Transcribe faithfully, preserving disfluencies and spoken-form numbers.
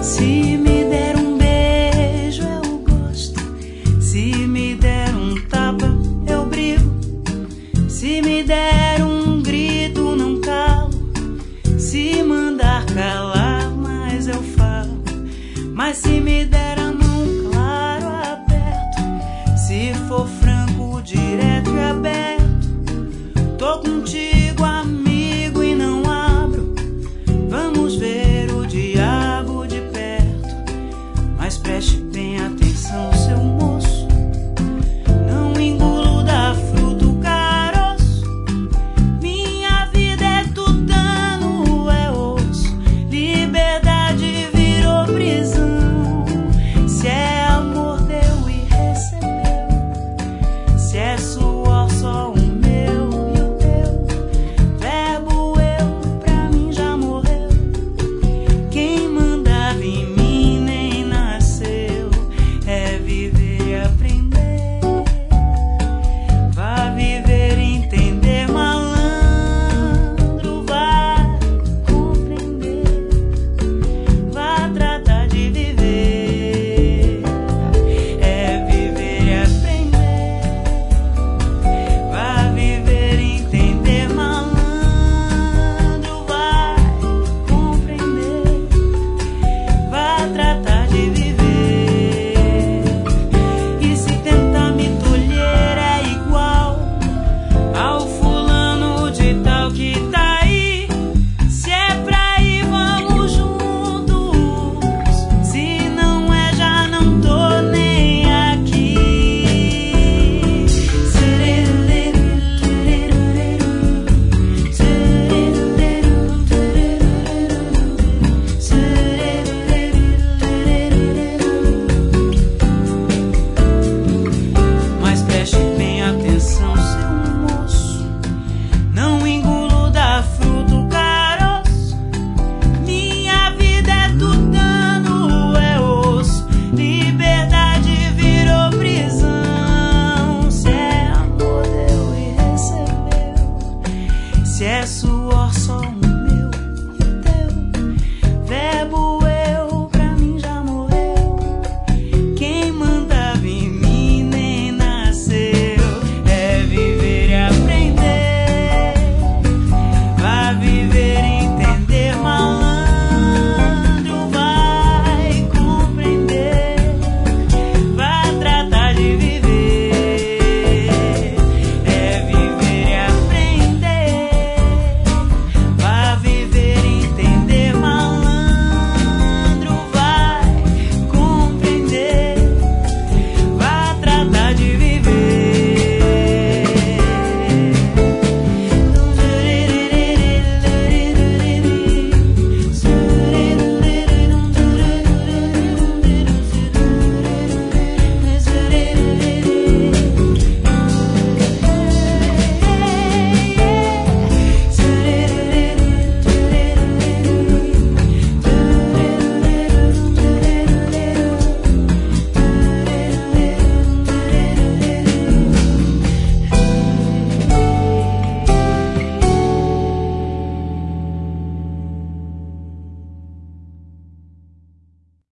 Se me der um beijo, eu gosto. Se me der um tapa, eu brigo. Se me der um grito, não calo. Se mandar calar, mas eu falo. Mas se me der a mão, claro, aperto. Se for franco, direto e aberto, tô contigo.